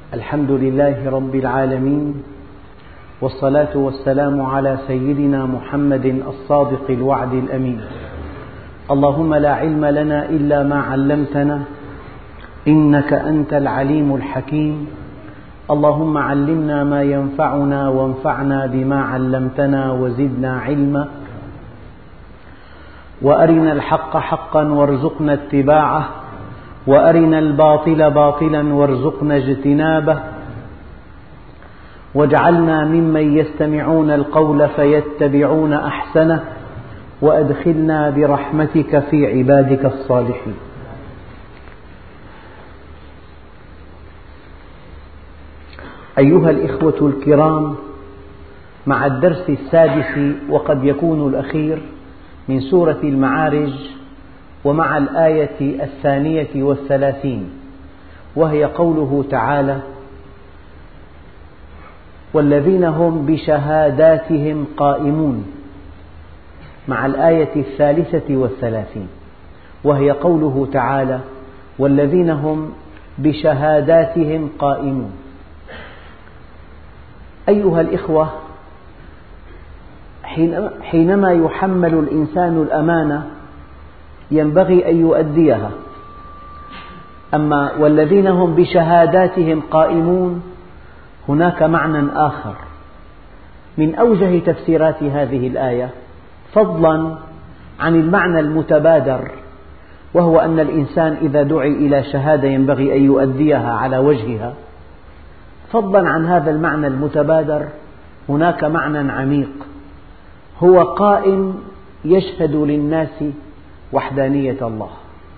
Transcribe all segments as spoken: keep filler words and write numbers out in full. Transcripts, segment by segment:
الحمد لله رب العالمين، والصلاة والسلام على سيدنا محمد الصادق الوعد الأمين. اللهم لا علم لنا إلا ما علمتنا إنك أنت العليم الحكيم. اللهم علمنا ما ينفعنا وانفعنا بما علمتنا وزدنا علما، وأرنا الحق حقا وارزقنا اتباعه، وأرنا الباطل باطلا وارزقنا اجتنابه، واجعلنا ممن يستمعون القول فيتبعون أحسنه، وأدخلنا برحمتك في عبادك الصالحين. أيها الإخوة الكرام، مع الدرس السادس وقد يكون الأخير من سورة المعارج، ومع الآية الثانية والثلاثين، وهي قوله تعالى: والذين هم بشهاداتهم قائمون، مع الآية الثالثة والثلاثين، وهي قوله تعالى: والذين هم بشهاداتهم قائمون. أيها الإخوة، حينما يحمل الإنسان الأمانة ينبغي أن يؤديها، أما والذين هم بشهاداتهم قائمون هناك معنى آخر من أوجه تفسيرات هذه الآية، فضلا عن المعنى المتبادر، وهو أن الإنسان إذا دعي إلى شهادة ينبغي أن يؤديها على وجهها. فضلا عن هذا المعنى المتبادر هناك معنى عميق، هو قائم يشهد للناس وحدانية الله،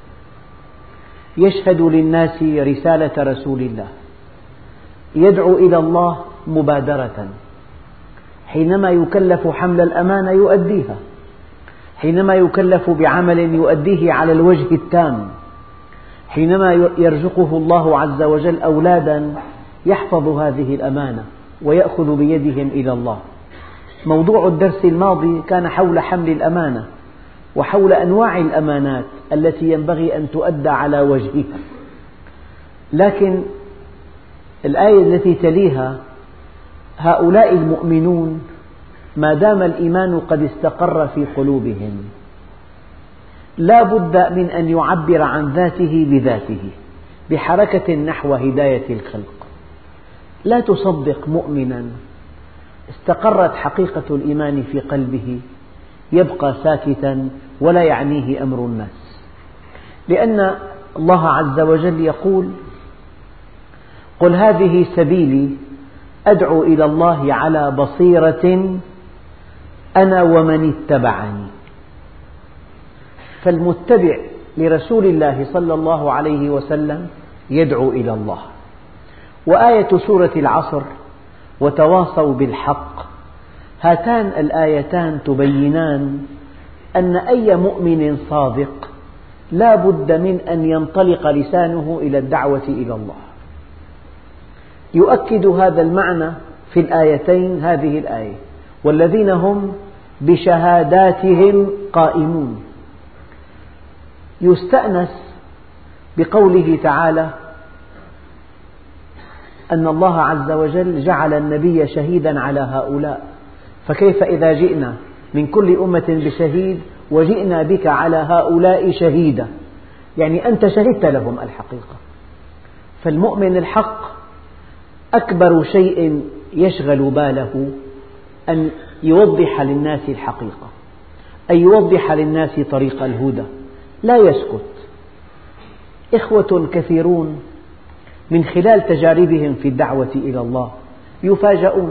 يشهد للناس رسالة رسول الله، يدعو إلى الله مبادرة. حينما يكلف حمل الأمانة يؤديها، حينما يكلف بعمل يؤديه على الوجه التام، حينما يرزقه الله عز وجل أولادا يحفظ هذه الأمانة ويأخذ بيدهم إلى الله. موضوع الدرس الماضي كان حول حمل الأمانة وحول أنواع الأمانات التي ينبغي أن تؤدى على وجهها، لكن الآية التي تليها: هؤلاء المؤمنون ما دام الإيمان قد استقر في قلوبهم لا بد من أن يعبر عن ذاته بذاته بحركة نحو هداية الخلق. لا تصدق مؤمنا استقرت حقيقة الإيمان في قلبه يبقى ساكتا ولا يعنيه أمر الناس، لأن الله عز وجل يقول: قل هذه سبيلي أدعو إلى الله على بصيرة أنا ومن اتبعني. فالمتبع لرسول الله صلى الله عليه وسلم يدعو إلى الله. وآية سورة العصر: وتواصوا بالحق، هاتان الآيتان تبينان أن أي مؤمن صادق لا بد من أن ينطلق لسانه إلى الدعوة إلى الله. يؤكد هذا المعنى في الآيتين، هذه الآية: والذين هم بشهاداتهم قائمون. يستأنس بقوله تعالى أن الله عز وجل جعل النبي شهيدا على هؤلاء، فكيف إذا جئنا من كل أمة بشهيد وجئنا بك على هؤلاء شهيدا، يعني أنت شهدت لهم الحقيقة. فالمؤمن الحق أكبر شيء يشغل باله أن يوضح للناس الحقيقة، أن يوضح للناس طريق الهدى، لا يسكت. إخوة كثيرون من خلال تجاربهم في الدعوة إلى الله يفاجؤون.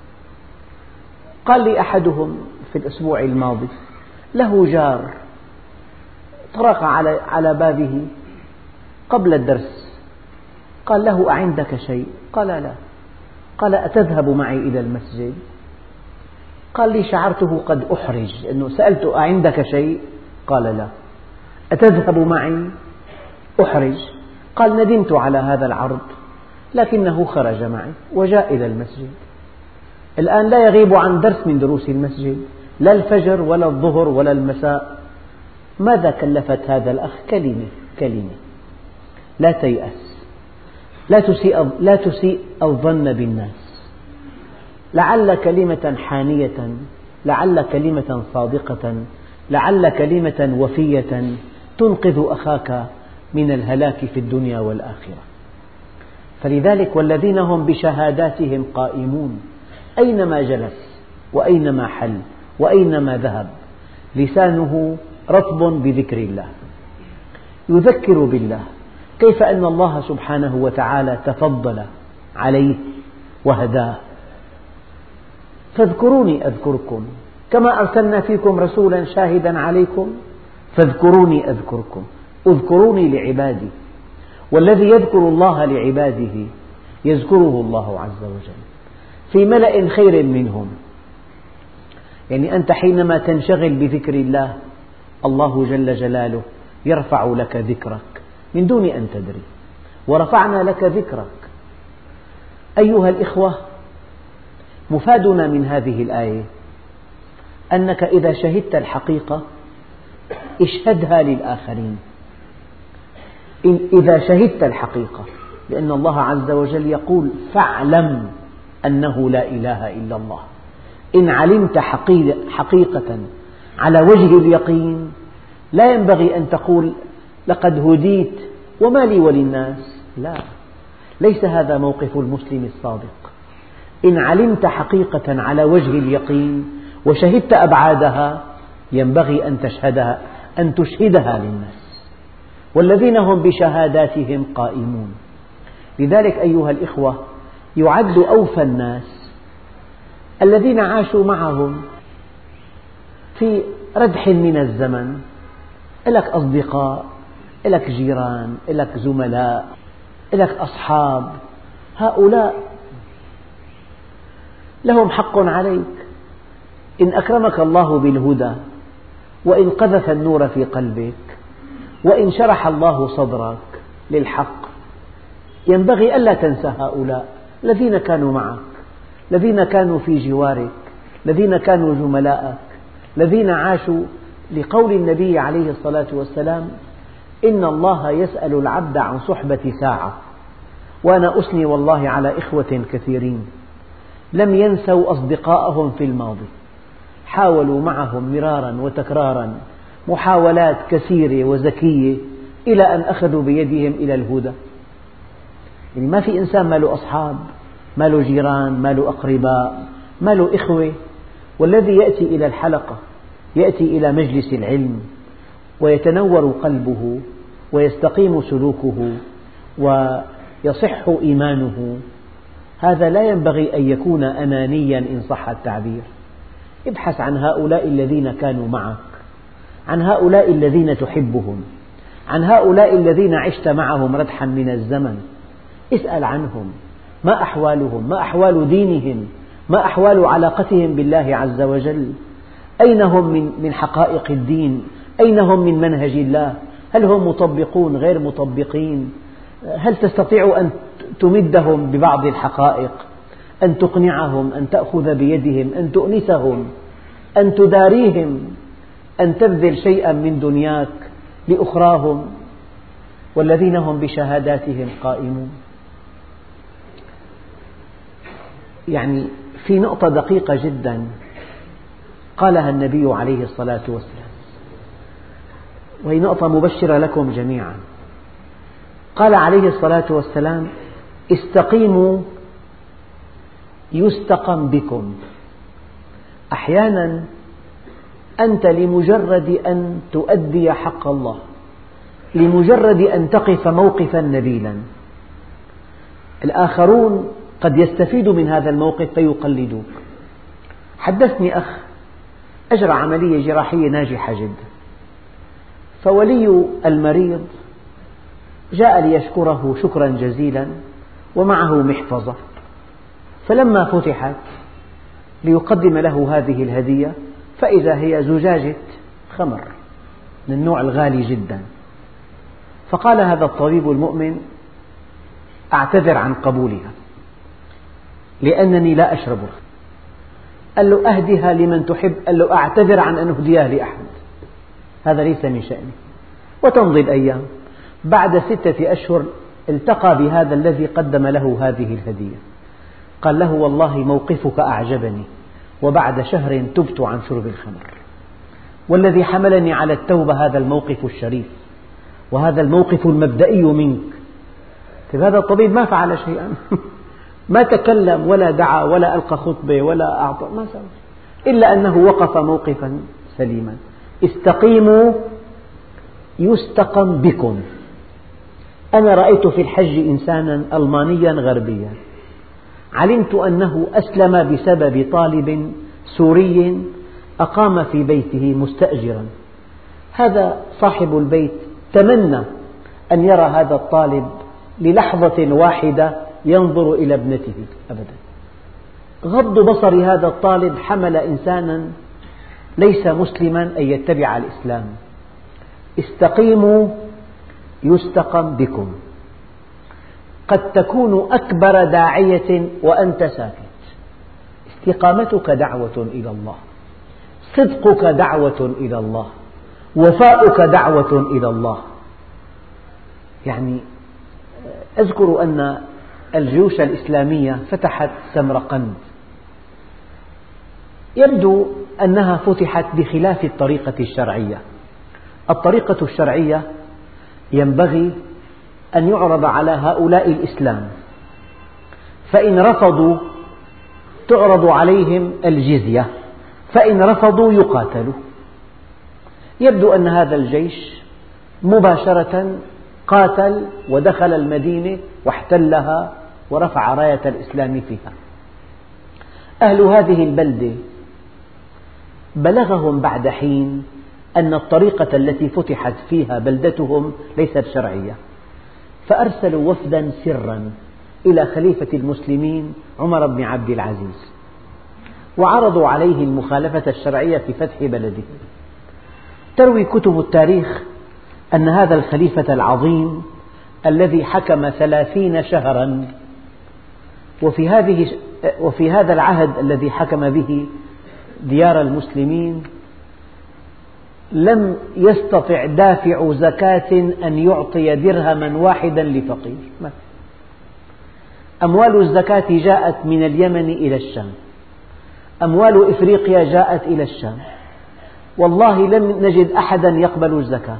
قال لي أحدهم في الأسبوع الماضي: له جار طرق على على بابه قبل الدرس، قال له: أعندك شيء؟ قال: لا. قال: أتذهب معي إلى المسجد؟ قال لي: شعرته قد أحرج، أنه سألته: أعندك شيء؟ قال: لا. أتذهب معي؟ أحرج. قال: ندمت على هذا العرض، لكنه خرج معي وجاء إلى المسجد. الآن لا يغيب عن درس من دروس المسجد، لا الفجر ولا الظهر ولا المساء. ماذا كلفت هذا الأخ؟ كلمة كلمة. لا تيأس. لا تسيء, لا تسيء الظن بالناس، لعل كلمة حانية، لعل كلمة صادقة، لعل كلمة وفية تنقذ أخاك من الهلاك في الدنيا والآخرة. فلذلك والذين هم بشهاداتهم قائمون، أينما جلس وأينما حل وأينما ذهب لسانه رطب بذكر الله، يذكر بالله، كيف أن الله سبحانه وتعالى تفضل عليه وهداه. فاذكروني أذكركم كما أرسلنا فيكم رسولا شاهدا عليكم فاذكروني أذكركم. اذكروني لعبادي، والذي يذكر الله لعباده يذكره الله عز وجل في ملأ خير منهم. يعني أنت حينما تنشغل بذكر الله، الله جل جلاله يرفع لك ذكرك من دون أن تدري، ورفعنا لك ذكرك. أيها الإخوة، مفادنا من هذه الآية أنك إذا شهدت الحقيقة اشهدها للآخرين. إذا شهدت الحقيقة، لأن الله عز وجل يقول فاعلم أنه لا إله إلا الله. إن علمت حقيقة على وجه اليقين لا ينبغي أن تقول لقد هديت وما لي وللناس، لا، ليس هذا موقف المسلم الصادق. إن علمت حقيقة على وجه اليقين وشهدت أبعادها ينبغي أن تشهدها أن تشهدها للناس، والذين هم بشهاداتهم قائمون. لذلك أيها الإخوة، يعد أوفى الناس الذين عاشوا معهم في ردح من الزمن، لك أصدقاء، لك جيران، لك زملاء، لك أصحاب، هؤلاء لهم حق عليك. إن أكرمك الله بالهدى، وإن قذف النور في قلبك، وإن شرح الله صدرك للحق، ينبغي ألا تنسى هؤلاء الذين كانوا معك، الذين كانوا في جوارك، الذين كانوا زملاءك، الذين عاشوا. لقول النبي عليه الصلاة والسلام إن الله يسأل العبد عن صحبة ساعة، وأنا أثني والله على إخوة كثيرين لم ينسوا أصدقاءهم في الماضي، حاولوا معهم مرارا وتكرارا محاولات كثيرة وذكية إلى أن أخذوا بيدهم إلى الهدى. يعني ما في إنسان ما له أصحاب، ما له جيران، ما له أقرباء، ما له إخوة، والذي يأتي إلى الحلقة، يأتي إلى مجلس العلم ويتنور قلبه ويستقيم سلوكه ويصح إيمانه، هذا لا ينبغي أن يكون أنانيا إن صح التعبير. ابحث عن هؤلاء الذين كانوا معك، عن هؤلاء الذين تحبهم، عن هؤلاء الذين عشت معهم ردحا من الزمن، اسأل عنهم، ما أحوالهم، ما أحوال دينهم، ما أحوال علاقتهم بالله عز وجل، أين هم من حقائق الدين، أين هم من منهج الله، هل هم مطبقون غير مطبقين، هل تستطيع أن تمدهم ببعض الحقائق، أن تقنعهم، أن تأخذ بيدهم، أن تؤنسهم، أن تداريهم، أن تبذل شيئا من دنياك لأخراهم. والذين هم بشهاداتهم قائمون. يعني في نقطة دقيقة جدا قالها النبي عليه الصلاة والسلام، وهي نقطة مبشرة لكم جميعا. قال عليه الصلاة والسلام استقيموا يستقم بكم. أحيانا أنت لمجرد أن تؤدي حق الله، لمجرد أن تقف موقفا نبيلا، الآخرون قد يستفيدوا من هذا الموقف فيقلدوك. حدثني أخ أجرى عملية جراحية ناجحة جدا، فولي المريض جاء ليشكره شكرا جزيلا ومعه محفظة، فلما فتحت ليقدم له هذه الهدية فإذا هي زجاجة خمر من النوع الغالي جدا. فقال هذا الطبيب المؤمن أعتذر عن قبولها لأنني لا أشربها. قال له أهدها لمن تحب، قال له أعتذر عن أن أهديها لأحد، هذا ليس من شأني. وتمضي الأيام، بعد ستة أشهر التقى بهذا الذي قدم له هذه الهدية، قال له: والله موقفك أعجبني، وبعد شهر تبت عن شرب الخمر، والذي حملني على التوبة هذا الموقف الشريف وهذا الموقف المبدئي منك. طيب هذا الطبيب ما فعل شيئا ما تكلم ولا دعا ولا ألقى خطبة ولا أعطى، ما سوى، إلا أنه وقف موقفا سليما. استقيموا يستقم بكم. أنا رأيت في الحج إنسانا ألمانيا غربيا، علمت أنه أسلم بسبب طالب سوري أقام في بيته مستأجرا. هذا صاحب البيت تمنى أن يرى هذا الطالب للحظة واحدة ينظر إلى ابنته أبدا. غض بصر هذا الطالب حمل إنسانا ليس مسلما أن يتبع الإسلام. استقيموا يستقم بكم. قد تكون أكبر داعية وأنت ساكت. استقامتك دعوة إلى الله، صدقك دعوة إلى الله، وفاؤك دعوة إلى الله. يعني أذكر أن الجيوش الإسلامية فتحت سمرقند، يبدو أنها فتحت بخلاف الطريقة الشرعية. الطريقة الشرعية ينبغي أن يعرض على هؤلاء الإسلام، فإن رفضوا تعرض عليهم الجزية، فإن رفضوا يقاتلوا. يبدو أن هذا الجيش مباشرة قاتل ودخل المدينة واحتلها ورفع راية الإسلام فيها. أهل هذه البلدة بلغهم بعد حين أن الطريقة التي فتحت فيها بلدتهم ليست شرعية، فأرسلوا وفدا سرا إلى خليفة المسلمين عمر بن عبد العزيز، وعرضوا عليه المخالفة الشرعية في فتح بلده. تروي كتب التاريخ أن هذا الخليفة العظيم الذي حكم ثلاثين شهرا، وفي, هذه وفي هذا العهد الذي حكم به ديار المسلمين لم يستطع دافع زكاة أن يعطي درهما واحدا لفقير. أموال الزكاة جاءت من اليمن إلى الشام، أموال إفريقيا جاءت إلى الشام، والله لم نجد أحدا يقبل الزكاة.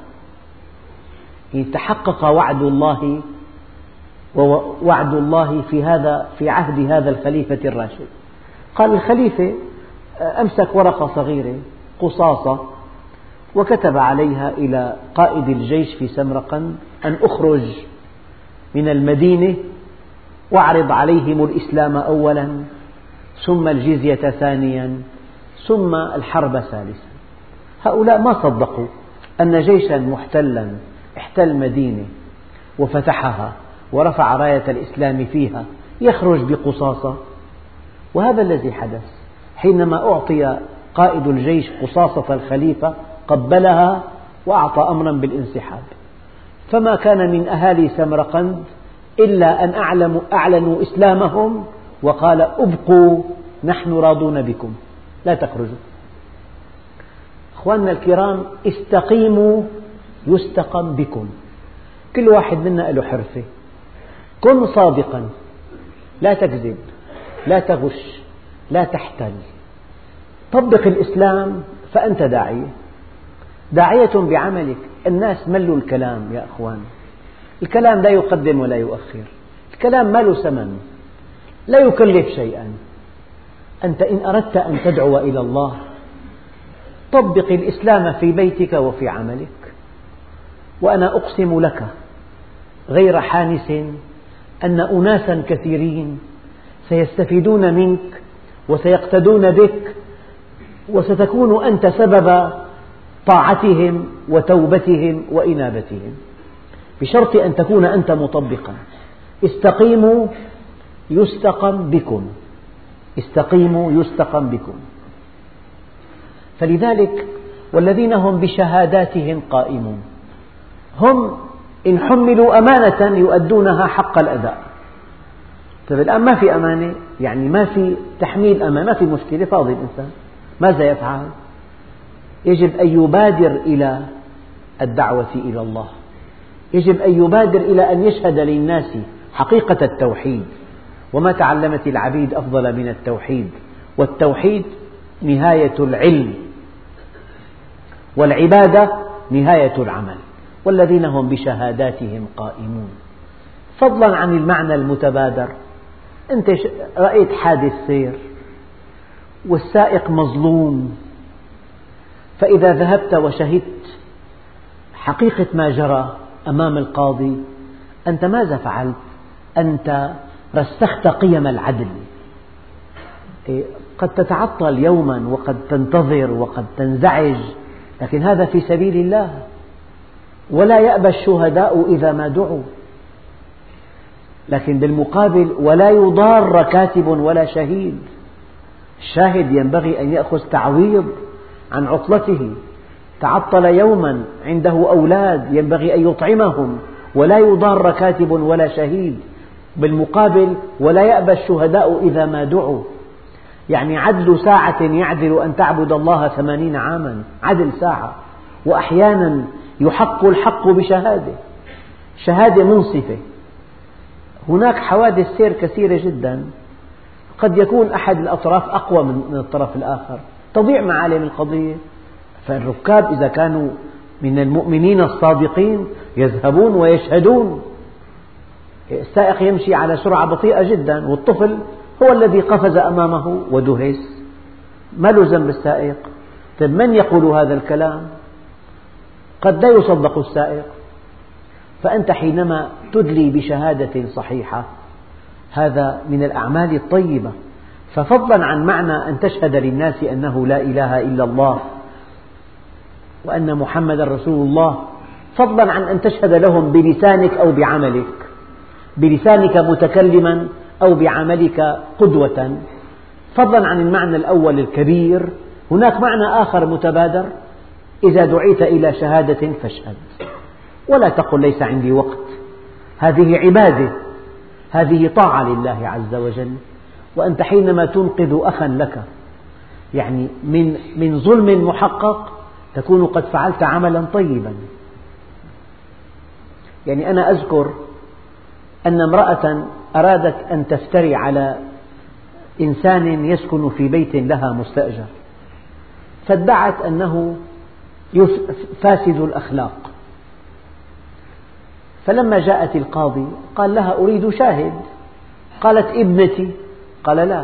تحقق وعد الله ووعد الله في هذا في عهد هذا الخليفة الراشد. قال الخليفة أمسك ورقة صغيرة قصاصة وكتب عليها إلى قائد الجيش في سمرقند أن أخرج من المدينة واعرض عليهم الإسلام أولا، ثم الجزية ثانيا، ثم الحرب ثالثا. هؤلاء ما صدقوا أن جيشا محتلا احتل مدينة وفتحها ورفع راية الإسلام فيها يخرج بقصاصة. وهذا الذي حدث حينما أعطي قائد الجيش قصاصة الخليفة قبلها وأعطى أمرا بالانسحاب، فما كان من أهالي سمرقند إلا أن أعلموا أعلنوا إسلامهم وقال: ابقوا نحن راضون بكم لا تخرجوا. أخواننا الكرام، استقيموا يستقم بكم. كل واحد منا له حرفة. كن صادقا، لا تكذب، لا تغش، لا تحتل. طبق الإسلام فأنت داعية، داعية بعملك. الناس ملوا الكلام يا أخوان، الكلام لا يقدم ولا يؤخر، الكلام ما له ثمن، لا يكلف شيئا. أنت إن أردت أن تدعو إلى الله طبق الإسلام في بيتك وفي عملك. وأنا أقسم لك غير حانس أن أناسا كثيرين سيستفيدون منك وسيقتدون بك، وستكون أنت سبب طاعتهم وتوبتهم وإنابتهم، بشرط أن تكون أنت مطبقا. استقيموا يستقم بكم، استقيموا يستقم بكم. فلذلك والذين هم بشهاداتهم قائمون، هم إن حملوا أمانة يؤدونها حق الأداء. طيب الآن ما في أمانة، يعني ما في تحميل أمانة، ما في مشكلة، فاضي الإنسان، ماذا يفعل؟ يجب أن يبادر إلى الدعوة إلى الله، يجب أن يبادر إلى أن يشهد للناس حقيقة التوحيد. وما تعلمت العبيد أفضل من التوحيد، والتوحيد نهاية العلم، والعبادة نهاية العمل. والذين هم بشهاداتهم قائمون. فضلا عن المعنى المتبادر، أنت رأيت حادث سير والسائق مظلوم، فإذا ذهبت وشهدت حقيقة ما جرى أمام القاضي، أنت ماذا فعلت؟ أنت رسخت قيم العدل. قد تتعطل يوما وقد تنتظر وقد تنزعج، لكن هذا في سبيل الله. ولا يأبى الشهداء إذا ما دعوا، لكن بالمقابل ولا يضار كاتب ولا شهيد. الشاهد ينبغي أن يأخذ تعويض عن عطلته، تعطل يوما عنده أولاد ينبغي أن يطعمهم، ولا يضار كاتب ولا شهيد. بالمقابل ولا يأبى الشهداء إذا ما دعوا، يعني عدل ساعة يعدل أن تعبد الله ثمانين عاما، عدل ساعة. وأحيانا يحق الحق بشهادة، شهادة منصفة. هناك حوادث سير كثيرة جدا، قد يكون أحد الأطراف أقوى من الطرف الآخر، تضيع معالم القضية. فالركاب إذا كانوا من المؤمنين الصادقين يذهبون ويشهدون. السائق يمشي على سرعة بطيئة جدا، والطفل هو الذي قفز أمامه ودهس، ما له ذنب السائق. طيب من يقول هذا الكلام؟ قد لا يصدق السائق. فأنت حينما تدلي بشهادة صحيحة، هذا من الأعمال الطيبة. ففضلا عن معنى أن تشهد للناس أنه لا إله إلا الله وأن محمدا رسول الله، فضلا عن أن تشهد لهم بلسانك أو بعملك، بلسانك متكلما أو بعملك قدوة. فضلا عن المعنى الأول الكبير، هناك معنى آخر متبادر: إذا دعيت إلى شهادة فاشهد، ولا تقل ليس عندي وقت. هذه عبادة، هذه طاعة لله عز وجل. وأنت حينما تنقذ أخا لك، يعني من من ظلم محقق، تكون قد فعلت عملا طيبا. يعني أنا أذكر أن امرأة أرادت أن تفتري على إنسان يسكن في بيت لها مستأجر، فادعت أنه فاسد الأخلاق. فلما جاءت القاضي قال لها: أريد شاهد. قالت: ابنتي. قال: لا،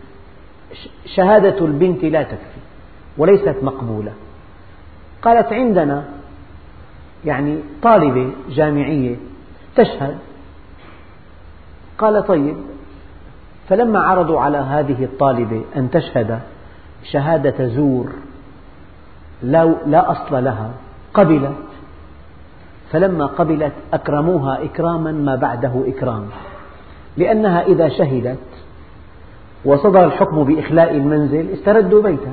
شهادة البنت لا تكفي وليست مقبولة. قالت: عندنا يعني طالبة جامعية تشهد. قال: طيب. فلما عرضوا على هذه الطالبة أن تشهد شهادة زور لا, لا أصل لها، قبلت. فلما قبلت أكرموها إكراما ما بعده إكرام، لأنها إذا شهدت وصدر الحكم بإخلاء المنزل استردوا بيتا.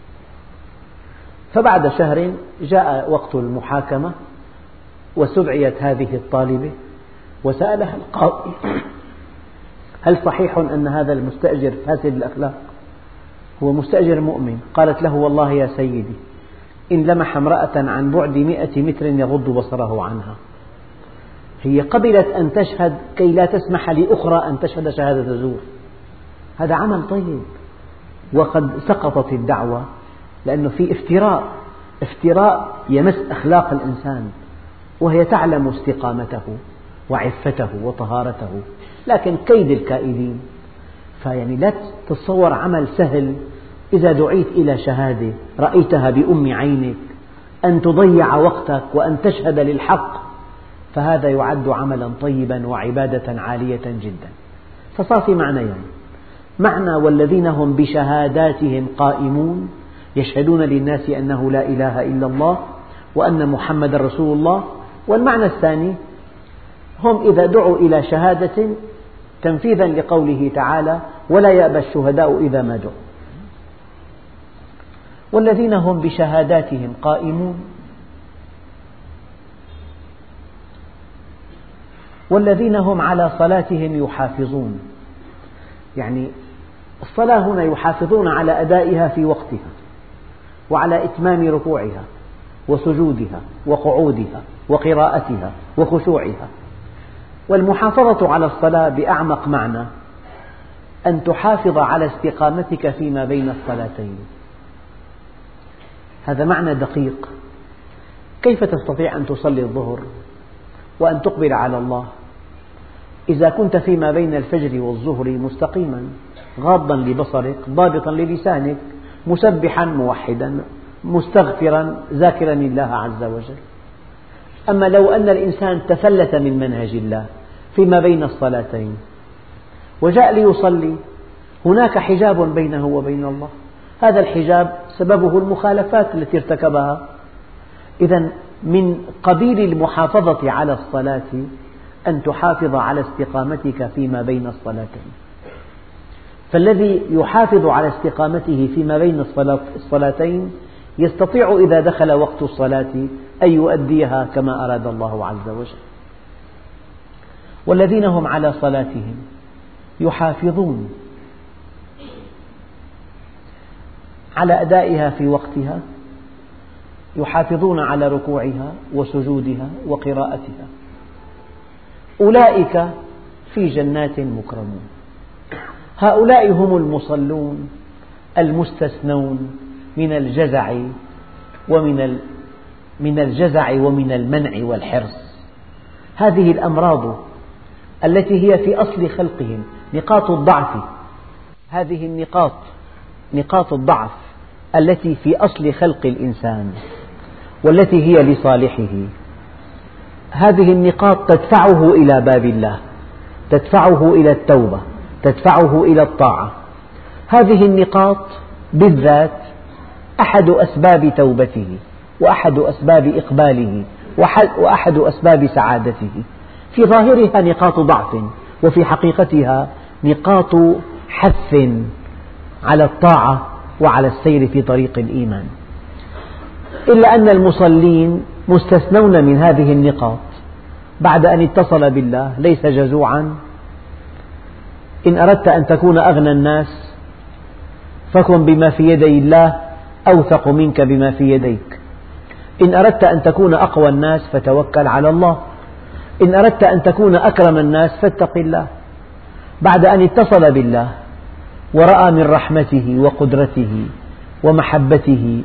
فبعد شهر جاء وقت المحاكمة، واستدعيت هذه الطالبة وسألها القاضي: هل صحيح أن هذا المستأجر فاسد الأخلاق؟ هو مستأجر مؤمن. قالت له: والله يا سيدي، إن لمح امرأة عن بعد مئة متر يغض بصره عنها. هي قبلت أن تشهد كي لا تسمح لأخرى أن تشهد شهادة زور. هذا عمل طيب. وقد سقطت الدعوة لأنه في افتراء، افتراء يمس أخلاق الإنسان، وهي تعلم استقامته وعفته وطهارته، لكن كيد الكائدين. فيعني لا تتصور عمل سهل إذا دعيت إلى شهادة رأيتها بأم عينك، أن تضيع وقتك وأن تشهد للحق، فهذا يعد عملا طيبا وعبادة عالية جدا. فصار في معنيين: معنى والذين هم بشهاداتهم قائمون، يشهدون للناس أنه لا إله إلا الله وأن محمد رسول الله. والمعنى الثاني: هم إذا دعوا إلى شهادة تنفيذا لقوله تعالى: ولا يأبى الشهداء إذا ما دعوا. والذين هم بشهاداتهم قائمون، والذين هم على صلاتهم يحافظون. يعني الصلاة هنا يحافظون على أدائها في وقتها، وعلى إتمام ركوعها، وسجودها وقعودها وقراءتها وخشوعها. والمحافظة على الصلاة بأعمق معنى أن تحافظ على استقامتك فيما بين الصلاتين. هذا معنى دقيق. كيف تستطيع أن تصلي الظهر وأن تقبل على الله إذا كنت فيما بين الفجر والظهر مستقيما، غاضا لبصرك، ضابطا للسانك، مسبحا موحدا، مستغفرا ذاكرا الله عز وجل؟ أما لو أن الإنسان تفلت من منهج الله فيما بين الصلاتين وجاء ليصلي، هناك حجاب بينه وبين الله، هذا الحجاب سببه المخالفات التي ارتكبها. إذن من قبيل المحافظة على الصلاة أن تحافظ على استقامتك فيما بين الصلاتين. فالذي يحافظ على استقامته فيما بين الصلاتين يستطيع إذا دخل وقت الصلاة أن يؤديها كما أراد الله عز وجل. والذين هم على صلاتهم يحافظون على أدائها في وقتها، يحافظون على ركوعها وسجودها وقراءتها، أولئك في جنات مكرمون. هؤلاء هم المصلون المستثنون من الجزع ومن من الجزع ومن المنع والحرص. هذه الأمراض التي هي في أصل خلقهم نقاط الضعف، هذه النقاط نقاط الضعف التي في أصل خلق الإنسان والتي هي لصالحه، هذه النقاط تدفعه إلى باب الله، تدفعه إلى التوبة، تدفعه إلى الطاعة. هذه النقاط بالذات أحد أسباب توبته، وأحد أسباب إقباله، وأحد أسباب سعادته. في ظاهرها نقاط ضعف، وفي حقيقتها نقاط حث على الطاعة وعلى السير في طريق الإيمان. إلا أن المصلين مستثنون من هذه النقاط بعد أن اتصل بالله، ليس جزوعا. إن أردت أن تكون أغنى الناس فكن بما في يدي الله أوثق منك بما في يديك. إن أردت أن تكون أقوى الناس فتوكل على الله. إن أردت أن تكون أكرم الناس فاتق الله. بعد أن اتصل بالله ورأى من رحمته وقدرته ومحبته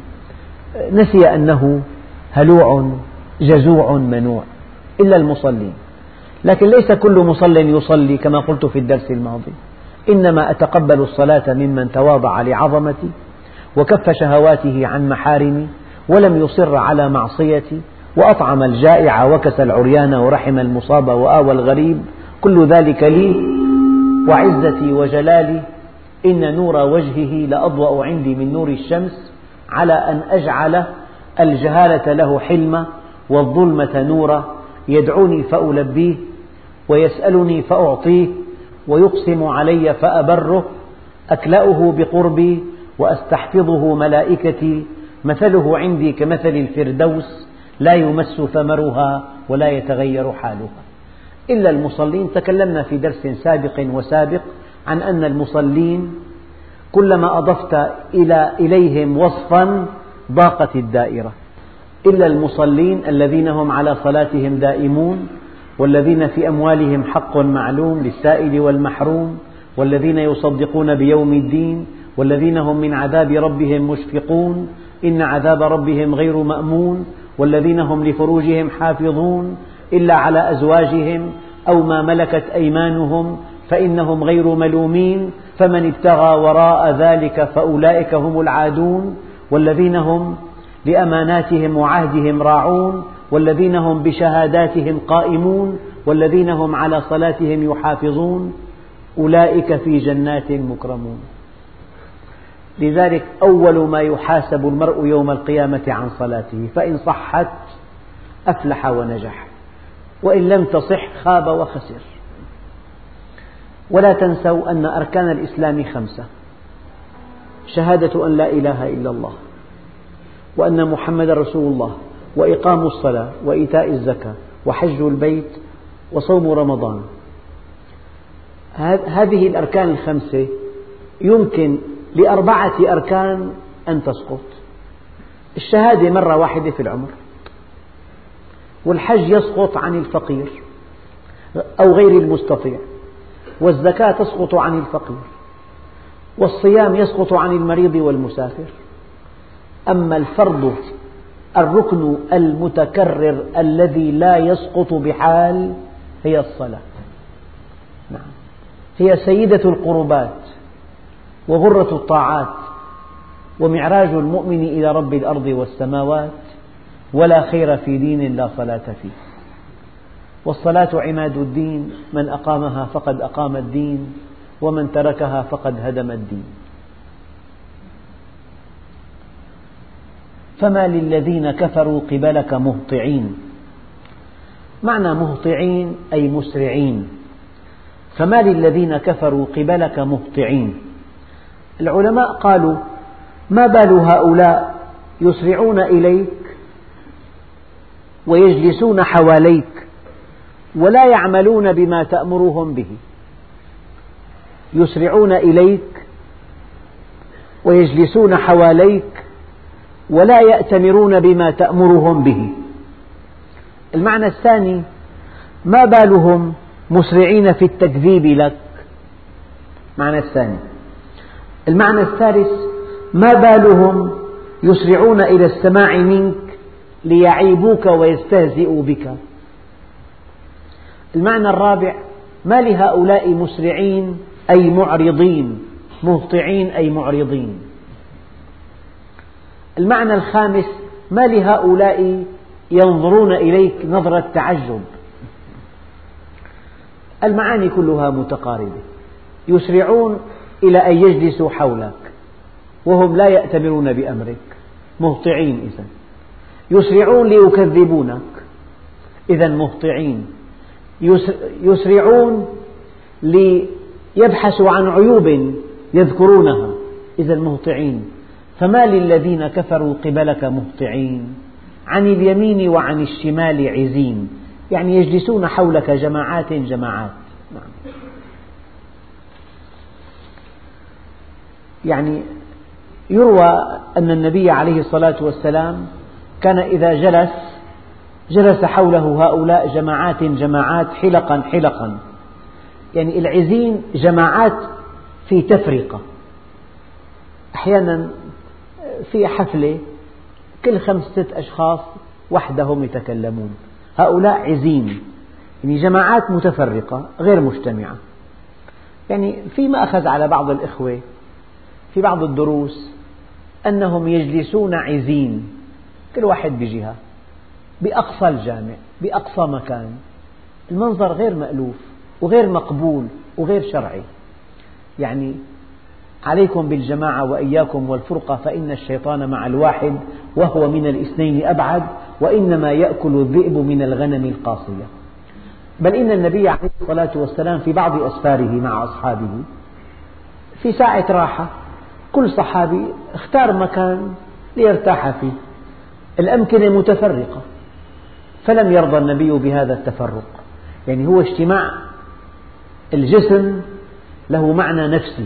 نسي أنه هلوع جزوع منوع، إلا المصلين. لكن ليس كل مصل يصلي كما قلت في الدرس الماضي، إنما أتقبل الصلاة ممن تواضع لعظمتي وكف شهواته عن محارمي ولم يصر على معصيتي وأطعم الجائع وكسى العريان ورحم المصاب وآوى الغريب، كل ذلك لي وعزتي وجلالي، إن نور وجهه لأضوأ عندي من نور الشمس، على أن أجعل الجهالة له حلمة والظلمة نورا، يدعوني فألبيه ويسألني فأعطيه ويقسم علي فأبره، أكلأه بقربي وأستحفظه ملائكتي، مثله عندي كمثل الفردوس لا يمس ثمرها ولا يتغير حالها. إلا المصلين، تكلمنا في درس سابق وسابق عن أن المصلين كلما أضفت إلى إليهم وصفا ضاقت الدائرة. إلا المصلين الذين هم على صلاتهم دائمون، والذين في أموالهم حق معلوم للسائل والمحروم، والذين يصدقون بيوم الدين، والذين هم من عذاب ربهم مشفقون، إن عذاب ربهم غير مأمون، والذين هم لفروجهم حافظون إلا على أزواجهم أو ما ملكت أيمانهم فإنهم غير ملومين، فمن ابتغى وراء ذلك فأولئك هم العادون، والذين هم لأماناتهم وعهدهم راعون، والذين هم بشهاداتهم قائمون، والذين هم على صلاتهم يحافظون، أولئك في جنات مكرمون. لذلك أول ما يحاسب المرء يوم القيامة عن صلاته، فإن صحت أفلح ونجح، وإن لم تصح خاب وخسر. ولا تنسوا أن أركان الإسلام خمسة: شهادة أن لا إله إلا الله، وأن محمدا رسول الله، وإقام الصلاة، وإيتاء الزكاة، وحج البيت، وصوم رمضان. هذه الأركان الخمسة يمكن لأربعة أركان أن تسقط. الشهادة مرة واحدة في العمر، والحج يسقط عن الفقير أو غير المستطيع، والزكاة تسقط عن الفقير، والصيام يسقط عن المريض والمسافر. أما الفرض الركن المتكرر الذي لا يسقط بحال هي الصلاة. نعم، هي سيدة القربات وغرة الطاعات ومعراج المؤمن إلى رب الأرض والسماوات، ولا خير في دين لا صلاة فيه. والصلاة عماد الدين، من أقامها فقد أقام الدين، ومن تركها فقد هدم الدين. فما للذين كفروا قبلك مهطعين. معنى مهطعين أي مسرعين. فما للذين كفروا قبلك مهطعين. العلماء قالوا: ما بال هؤلاء يسرعون إليك ويجلسون حواليك ولا يعملون بما تأمرهم به. يسرعون إليك ويجلسون حواليك ولا يأتمرون بما تأمرهم به. المعنى الثاني: ما بالهم مسرعين في التكذيب لك. معنى الثاني. المعنى الثالث: ما بالهم يسرعون إلى السماع منك ليعيبوك ويستهزئوا بك. المعنى الرابع: ما لهؤلاء مسرعين أي معرضين، مهطعين أي معرضين. المعنى الخامس: ما لهؤلاء ينظرون إليك نظرة تعجب. المعاني كلها متقاربة. يسرعون إلى أن يجلسوا حولك وهم لا يأتمرون بأمرك، مهطعين إذن. يسرعون ليكذبونك، إذن مهطعين. يسرعون ليبحثوا عن عيوب يذكرونها، إذن مهطعين. فما للذين كفروا قبلك مهطعين عن اليمين وعن الشمال عزين، يعني يجلسون حولك جماعات جماعات. نعم. يعني يروى أن النبي عليه الصلاة والسلام كان إذا جلس جلس حوله هؤلاء جماعات جماعات حلقا حلقا. يعني العزين جماعات في تفرقة. أحيانا في حفلة كل خمس ست أشخاص وحدهم يتكلمون، هؤلاء عزين، يعني جماعات متفرقة غير مجتمعة. يعني فيما أخذ على بعض الإخوة في بعض الدروس أنهم يجلسون عزين، كل واحد بجهة بأقصى الجامع بأقصى مكان. المنظر غير مألوف وغير مقبول وغير شرعي. يعني عليكم بالجماعة وإياكم والفرقة، فإن الشيطان مع الواحد وهو من الاثنين أبعد، وإنما يأكل الذئب من الغنم القاصية. بل إن النبي عليه الصلاة والسلام في بعض أسفاره مع أصحابه في ساعة راحة كل صحابي اختار مكان ليرتاح فيه. الأمكنة متفرقة، فلم يرضى النبي بهذا التفرق. يعني هو اجتماع الجسم له معنى نفسي.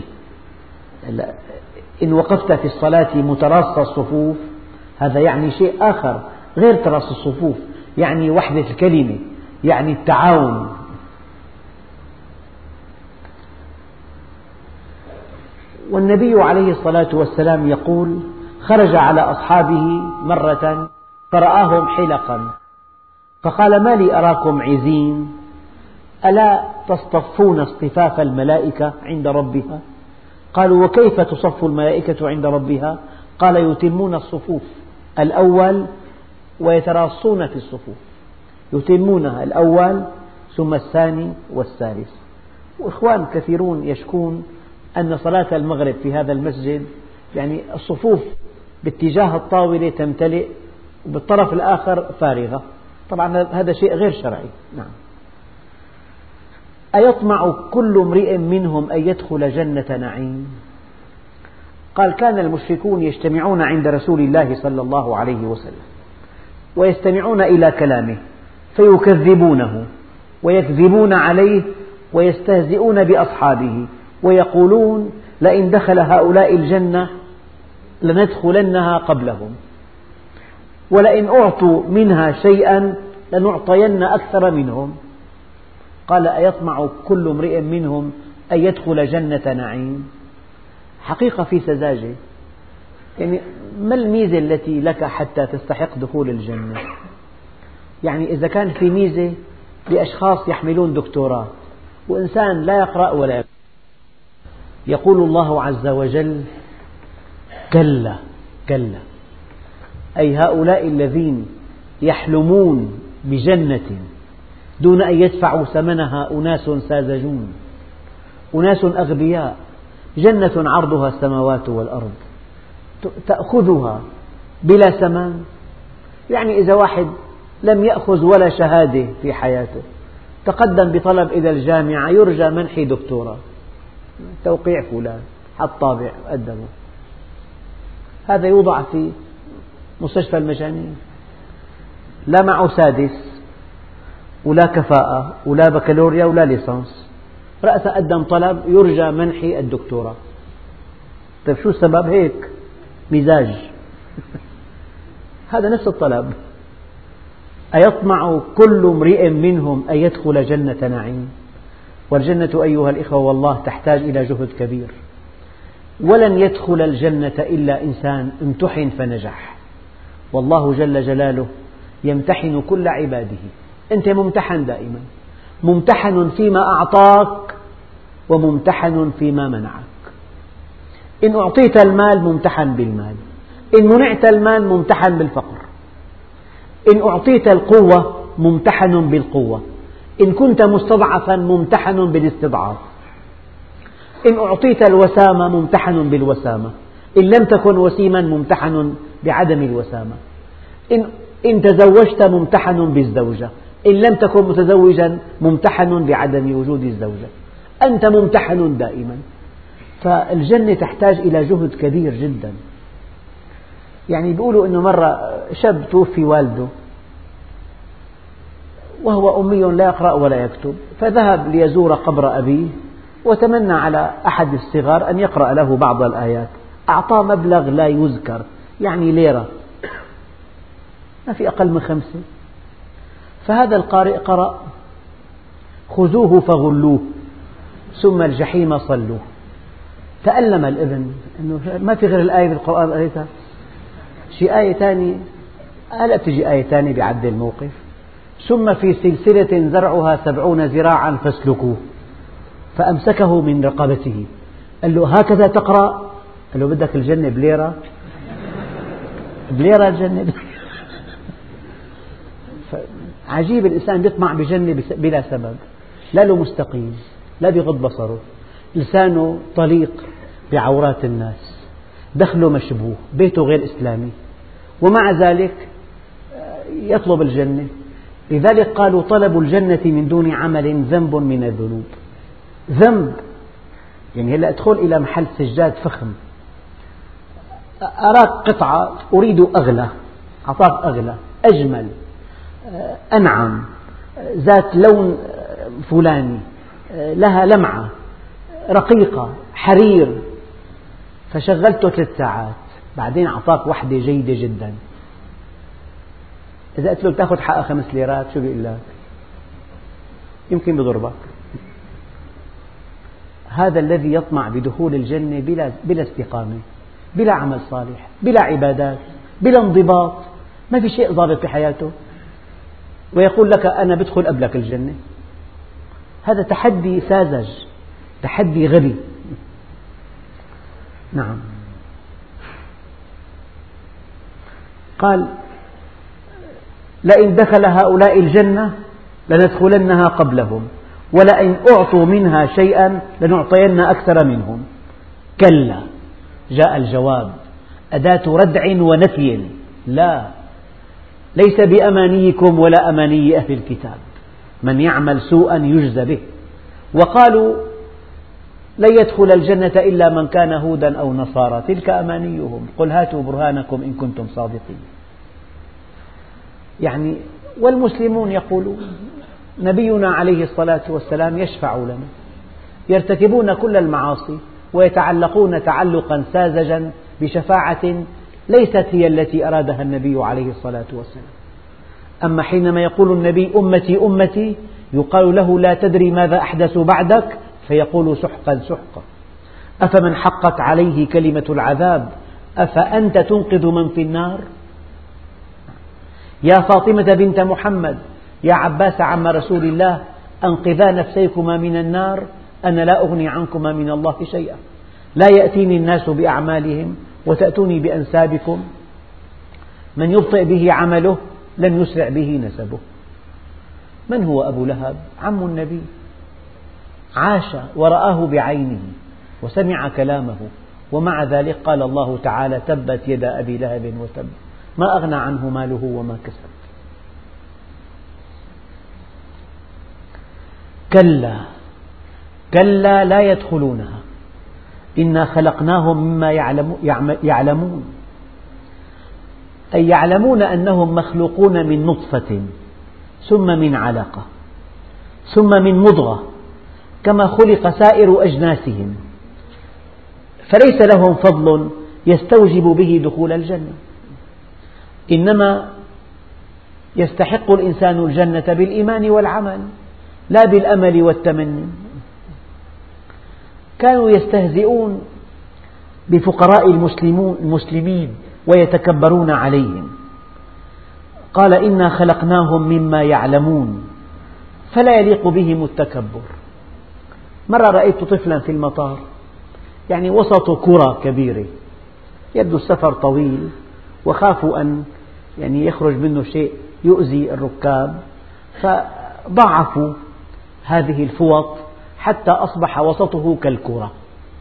إن وقفت في الصلاة متراص الصفوف هذا يعني شيء آخر غير تراص الصفوف، يعني وحدة الكلمة، يعني التعاون. والنبي عليه الصلاة والسلام يقول: خرج على أصحابه مرة فرآهم حلقا فقال: ما لي أراكم عزين؟ ألا تصطفون اصطفاف الملائكة عند ربها؟ قالوا: وكيف تصف الملائكة عند ربها؟ قال: يتمون الصفوف الأول ويتراصون في الصفوف، يتمونها الأول ثم الثاني والثالث. وإخوان كثيرون يشكون أن صلاة المغرب في هذا المسجد يعني الصفوف باتجاه الطاولة تمتلئ وبالطرف الآخر فارغة. طبعا هذا شيء غير شرعي. نعم. أيطمع كل امرئ منهم أن يدخل جنة نعيم؟ قال: كان المشركون يجتمعون عند رسول الله صلى الله عليه وسلم ويستمعون إلى كلامه فيكذبونه ويكذبون عليه ويستهزئون بأصحابه ويقولون: لئن دخل هؤلاء الجنة لندخلنها قبلهم. ولئن أعطوا منها شيئا لنعطين أكثر منهم. قال أيطمع كل امرئ منهم أن يدخل جنة نعيم. حقيقة في سذاجة، يعني ما الميزة التي لك حتى تستحق دخول الجنة؟ يعني إذا كان في ميزة لأشخاص يحملون دكتوراه وإنسان لا يقرأ ولا يكتب، يقول الله عز وجل كلا كلا، أي هؤلاء الذين يحلمون بجنة دون أن يدفعوا ثمنها أناس ساذجون، أناس أغبياء، جنة عرضها السماوات والأرض تأخذها بلا ثمن. يعني إذا واحد لم يأخذ ولا شهادة في حياته تقدم بطلب إلى الجامعة يرجى منح دكتوراه، توقيع فلان، حط طابع قدمه، هذا يوضع في مستشفى المجانين، لا معه سادس ولا كفاءة ولا بكالوريا ولا ليسانس، رأسا قدم طلب يرجى منحي الدكتوراه. طيب شو السبب؟ هيك مزاج. هذا نفس الطلب. أيطمع كل امرئ منهم أن يدخل جنة نعيم. والجنة أيها الإخوة والله تحتاج إلى جهد كبير، ولن يدخل الجنة إلا إنسان امتحن فنجح، والله جل جلاله يمتحن كل عباده. أنت ممتحن دائما، ممتحن فيما أعطاك وممتحن فيما منعك. إن أعطيت المال ممتحن بالمال، إن منعت المال ممتحن بالفقر، إن أعطيت القوة ممتحن بالقوة، إن كنت مستضعفا ممتحن بالاستضعاف، إن أعطيت الوسامة ممتحن بالوسامة، إن لم تكن وسيما ممتحن بعدم الوسامة، إن, إن تزوجت ممتحن بالزوجة، إن لم تكن متزوجا ممتحن بعدم وجود الزوجة. أنت ممتحن دائما. فالجنة تحتاج إلى جهد كبير جدا. يعني بيقولوا أنه مرة شاب توفي والده وهو أمي لا يقرأ ولا يكتب، فذهب ليزور قبر أبيه وتمنى على أحد الصغار أن يقرأ له بعض الآيات، أعطاه مبلغ لا يذكر، يعني ليرة، ما في أقل من خمسة. فهذا القارئ قرأ خذوه فغلوه ثم الجحيم صلوه. تألم الابن أنه ما في غير الآية بالقرآن قريتها، شي آية ثانية، هلأ تجي آية ثانية بعدل الموقف. ثم في سلسلة زرعها سبعون ذراعا فاسلكوه، فأمسكه من رقبته. قال له هكذا تقرأ؟ قال له بدك الجنة بليرة؟ بليرة الجنة. عجيب، الإنسان يطمع بجنة بلا سبب، لا له مستقيم، لا بيغض بصره، لسانه طليق بعورات الناس، دخله مشبوه، بيته غير إسلامي، ومع ذلك يطلب الجنة. لذلك قالوا طلب الجنة من دون عمل ذنب من الذنوب. ذنب يعني هلأ أدخل إلى محل سجاد فخم، أراك قطعة أريد أغلى، أعطاك أغلى، أجمل، أنعم، ذات لون فلاني، لها لمعة، رقيقة، حرير، فشغلته ثلاث ساعات، بعدين أعطاك واحدة جيدة جدا. إذا قلت له تأخذ حقها خمس ليرات شو بيقول لك؟ يمكن بضربك. هذا الذي يطمع بدخول الجنة بلا, بلا استقامة، بلا عمل صالح، بلا عبادات، بلا انضباط، ما في شيء ضابط في حياته، ويقول لك أنا بدخل قبلك الجنة. هذا تحدي ساذج، تحدي غبي. نعم. قال لئن دخل هؤلاء الجنة لندخلنها قبلهم ولئن أعطوا منها شيئا لنعطين أكثر منهم. كلا، جاء الجواب، أداة ردع ونفي، لا، ليس بأمانيكم ولا أماني أهل الكتاب، من يعمل سوءا يجزى به. وقالوا لن يدخل الجنة إلا من كان هودا أو نصارى، تلك أمانيهم، قل هاتوا برهانكم إن كنتم صادقين. يعني والمسلمون يقولون نبينا عليه الصلاة والسلام يشفع لنا، يرتكبون كل المعاصي ويتعلقون تعلقا ساذجا بشفاعة ليست هي التي أرادها النبي عليه الصلاة والسلام. أما حينما يقول النبي أمتي أمتي يقال له لا تدري ماذا أحدث بعدك، فيقول سحقا سحقا. أفمن حقت عليه كلمة العذاب أفأنت تنقذ من في النار؟ يا فاطمة بنت محمد، يا عباس عم رسول الله، أنقذا نفسيكما من النار، أنا لا أغني عنكما من الله شيئا، لا يأتيني الناس بأعمالهم وتأتوني بأنسابكم، من يبطئ به عمله لن يسرع به نسبه. من هو أبو لهب؟ عم النبي، عاش ورآه بعينه وسمع كلامه، ومع ذلك قال الله تعالى تبت يدا أبي لهب وتب ما أغنى عنه ماله وما كسب. كلا كلا لا يدخلونها إنا خلقناهم مما يعلمون، أي يعلمون أنهم مخلوقون من نطفة ثم من علقة ثم من مضغة كما خلق سائر أجناسهم، فليس لهم فضل يستوجب به دخول الجنة، إنما يستحق الإنسان الجنة بالإيمان والعمل لا بالأمل والتمني. كانوا يستهزئون بفقراء المسلمين ويتكبرون عليهم، قال إنا خلقناهم مما يعلمون، فلا يليق بهم التكبر. مرة رأيت طفلا في المطار، يعني وسط كرة كبيرة، يبدو السفر طويل وخافوا أن يعني يخرج منه شيء يؤذي الركاب، فضاعفوا هذه الفوط حتى أصبح وسطه كالكرة.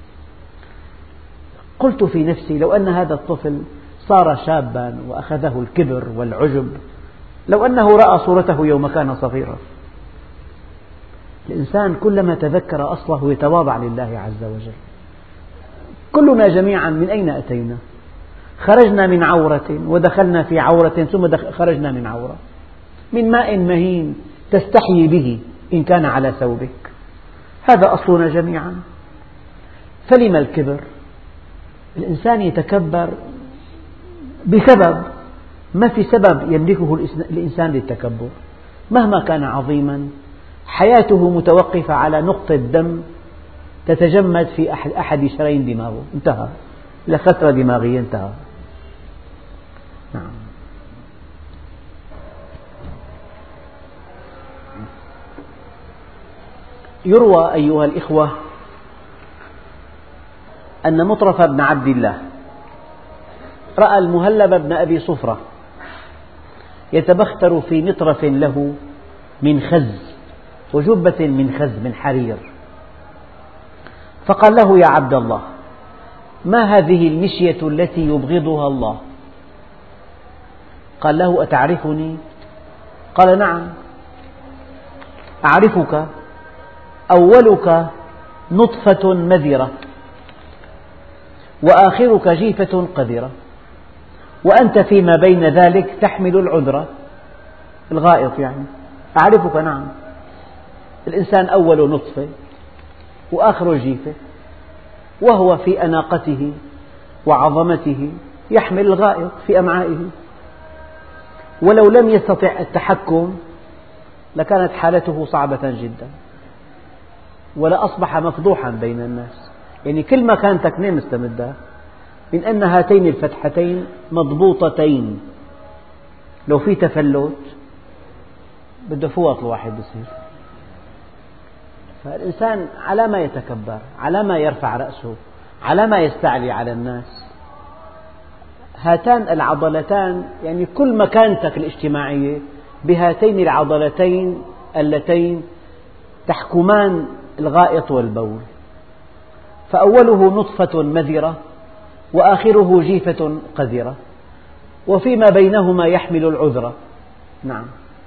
قلت في نفسي لو أن هذا الطفل صار شابا وأخذه الكبر والعجب، لو أنه رأى صورته يوم كان صغيرا. الإنسان كلما تذكر أصله يتواضع لله عز وجل. كلنا جميعا من أين أتينا؟ خرجنا من عورة ودخلنا في عورة ثم خرجنا من عورة، من ماء مهين تستحيي به إن كان على ثوبك، هذا أصلنا جميعا. فلم الكبر؟ الإنسان يتكبر بسبب، ما في سبب يملكه الإنسان للتكبر. مهما كان عظيما حياته متوقفة على نقطة دم تتجمد في أحد شرايين دماغه، انتهى، لفترة دماغية انتهى. نعم. يروى أيها الإخوة أن مطرف بن عبد الله رأى المهلب بن أبي صفرة يتبختر في مطرف له من خز وجبة من خز من حرير، فقال له يا عبد الله ما هذه المشية التي يبغضها الله؟ قال له أتعرفني؟ قال نعم أعرفك، أولك نطفة مذرة وآخرك جيفة قذرة، وأنت فيما بين ذلك تحمل العذرة، الغائط يعني. أعرفك نعم، الإنسان أول نطفة وآخر جيفة، وهو في أناقته وعظمته يحمل الغائط في أمعائه، ولو لم يستطع التحكم لكانت حالته صعبة جدا ولا أصبح مفضوحا بين الناس. يعني كل ما كانت تكنين مستمدة من أن هاتين الفتحتين مضبوطتين، لو في تفلت بده فوط الواحد بصير. فالإنسان على ما يتكبر، على ما يرفع رأسه، على ما يستعلي على الناس. هاتان العضلتان يعني كل مكانتك الاجتماعية بهاتين العضلتين اللتين تحكمان الغائط والبول، فأوله نطفة مذرة وآخره جيفة قذرة، وفيما بينهما يحمل العذرة. نعم.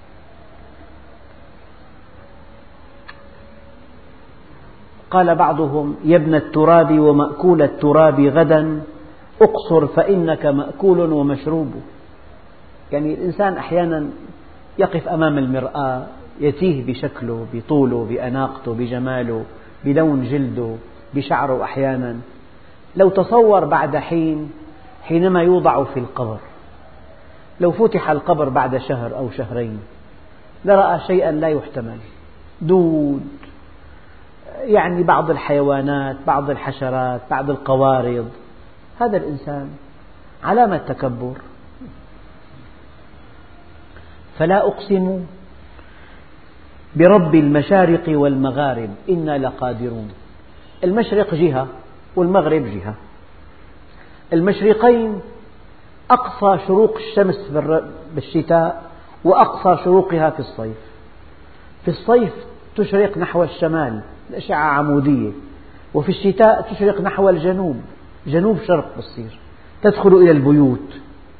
قال بعضهم يا ابن التراب ومأكول التراب غدا أقصر فإنك مأكول ومشروب. يعني الإنسان أحيانا يقف أمام المرآة يتيه بشكله، بطوله، بأناقته، بجماله، بلون جلده، بشعره. أحيانا لو تصور بعد حين حينما يوضع في القبر، لو فتح القبر بعد شهر أو شهرين لرأى شيئا لا يحتمل، دود، يعني بعض الحيوانات، بعض الحشرات، بعض القوارض. هذا الإنسان علامة تكبر. فلا أقسم برب المشارق والمغارب إنا لقادرون. المشرق جهة والمغرب جهة، المشرقين أقصى شروق الشمس بالشتاء وأقصى شروقها في الصيف. في الصيف تشرق نحو الشمال، الأشعة عمودية، وفي الشتاء تشرق نحو الجنوب، جنوب شرق بتصير تدخل إلى البيوت.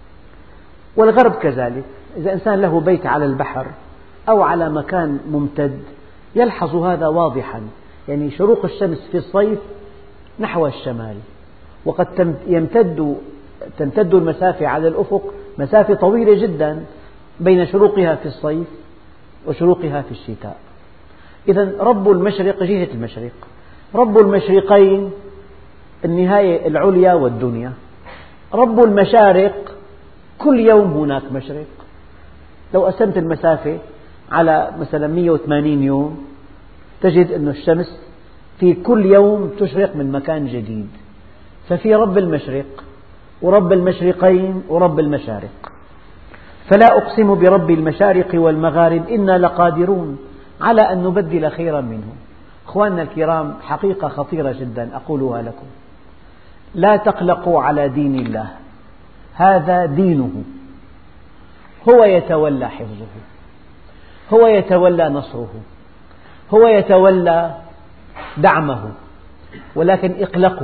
والغرب كذلك، إذا إنسان له بيت على البحر أو على مكان ممتد يلحظ هذا واضحا، يعني شروق الشمس في الصيف نحو الشمال، وقد يمتد تمتد المسافة على الأفق مسافة طويلة جدا بين شروقها في الصيف وشروقها في الشتاء. إذا رب المشرق جهة المشرق، رب المشرقين النهاية العليا والدنيا، رب المشارق كل يوم هناك مشرق. لو قسمت المسافة على مثلا مئة وثمانين يوم تجد أن الشمس في كل يوم تشرق من مكان جديد. ففي رب المشرق ورب المشرقين ورب المشارق. فلا أقسم برب المشارق والمغارب إنا لقادرون على أن نبدل خيرا منه. أخواننا الكرام، حقيقة خطيرة جدا أقولها لكم: لا تقلقوا على دين الله، هذا دينه، هو يتولى حفظه، هو يتولى نصره، هو يتولى دعمه. ولكن اقلقوا،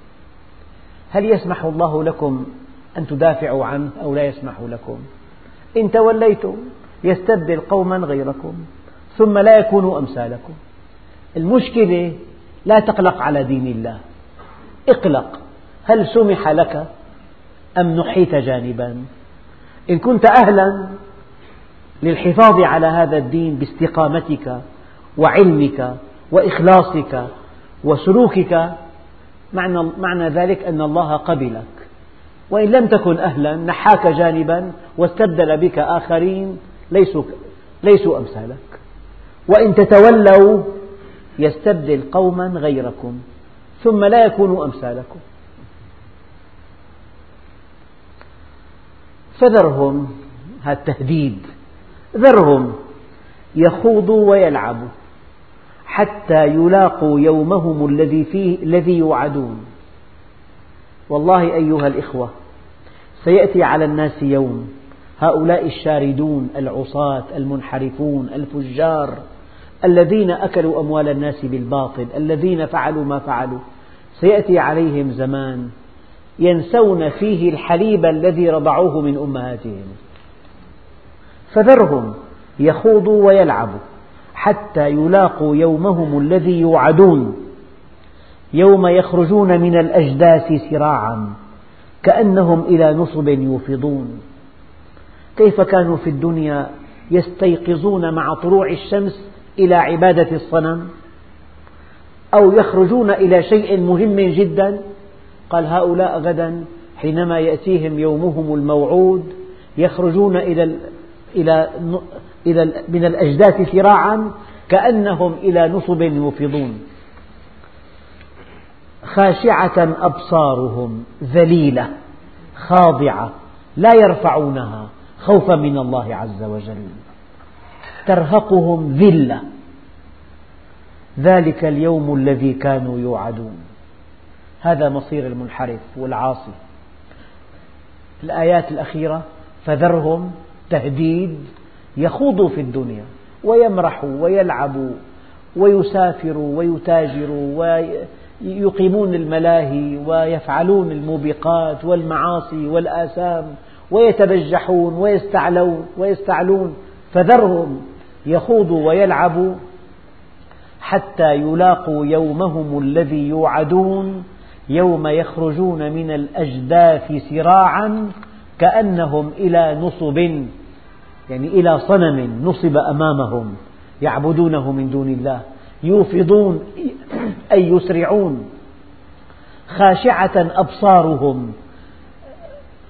هل يسمح الله لكم أن تدافعوا عنه أو لا يسمح لكم؟ إن توليتم يستبدل قوما غيركم ثم لا يكونوا أمثالكم. المشكلة لا تقلق على دين الله، اقلق هل سمح لك أم نحيت جانبا؟ إن كنت أهلا للحفاظ على هذا الدين باستقامتك وعلمك وإخلاصك وسلوكك، معنى, معنى ذلك أن الله قبلك. وإن لم تكن أهلا نحاك جانبا واستبدل بك آخرين ليسوا, ليسوا أمثالك. وإن تتولوا يستبدل قوما غيركم ثم لا يكونوا أمثالكم. فذرهم، هذا التهديد، ذرهم يخوضوا ويلعبوا حتى يلاقوا يومهم الذي فيه الذي يوعدون. والله أيها الإخوة، سيأتي على الناس يوم، هؤلاء الشاردون العصاة المنحرفون الفجار الذين أكلوا أموال الناس بالباطل، الذين فعلوا ما فعلوا، سيأتي عليهم زمان ينسون فيه الحليب الذي رضعوه من أمهاتهم. فذرهم يخوضوا ويلعبوا حتى يلاقوا يومهم الذي يوعدون، يوم يخرجون من الأجداث سراعا كأنهم إلى نصب يوفضون. كيف كانوا في الدنيا يستيقظون مع طلوع الشمس إلى عبادة الصنم، أو يخرجون إلى شيء مهم جدا. قال هؤلاء غدا حينما يأتيهم يومهم الموعود يخرجون إلى إلى إلى من الأجداث سراعا كأنهم إلى نصب يوفضون. خاشعة أبصارهم ذليلة خاضعة لا يرفعونها خوفا من الله عز وجل، ترهقهم ذلة، ذلك اليوم الذي كانوا يوعدون. هذا مصير المنحرف والعاصي. الآيات الأخيرة فذرهم تهديد، يخوضوا في الدنيا ويمرحوا ويلعبوا ويسافروا ويتاجروا ويقيمون الملاهي ويفعلون الموبقات والمعاصي والآثام ويتبجحون ويستعلون ويستعلون. فذرهم يخوضوا ويلعبوا حتى يلاقوا يومهم الذي يوعدون، يوم يخرجون من الأجداث سراعا كأنهم إلى نصب، يعني إلى صنم نصب أمامهم يعبدونه من دون الله، يوفضون أي يسرعون. خاشعة أبصارهم،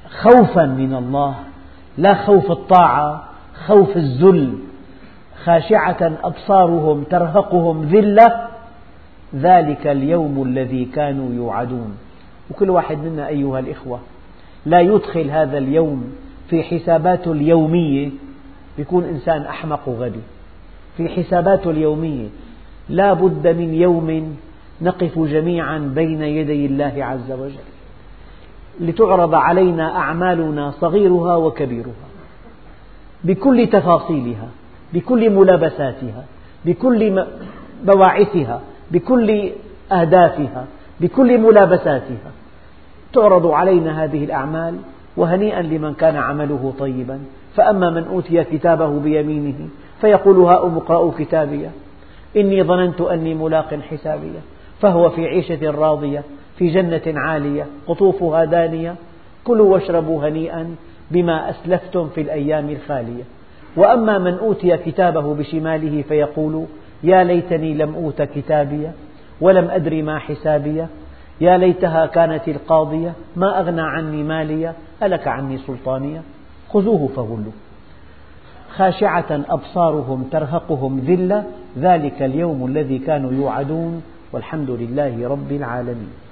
خوفا من الله، لا خوف الطاعة، خوف الذل. خاشعة أبصارهم ترهقهم ذلة ذلك اليوم الذي كانوا يوعدون. وكل واحد منا أيها الإخوة لا يدخل هذا اليوم في حساباته اليومية يكون إنسان أحمق غبي. في حساباته اليومية لا بد من يوم نقف جميعا بين يدي الله عز وجل لتعرض علينا أعمالنا صغيرها وكبيرها بكل تفاصيلها، بكل ملابساتها، بكل بواعثها، بكل أهدافها، بكل ملابساتها. تعرض علينا هذه الأعمال، وهنيئا لمن كان عمله طيبا. فأما من أوتي كتابه بيمينه فيقول هاؤم اقرءوا كتابيه إني ظننت أني ملاق حسابيه فهو في عيشة راضية في جنة عالية قطوفها دانية كلوا واشربوا هنيئا بما أسلفتم في الأيام الخالية. وأما من أوتي كتابه بشماله فيقول يا ليتني لم أوت كتابيه ولم أدر ما حسابيه يا ليتها كانت القاضية ما أغنى عني ماليه هلك عني سلطانيه خذوه فغلوه. خاشعة أبصارهم ترهقهم ذلة ذلك اليوم الذي كانوا يوعدون والحمد لله رب العالمين.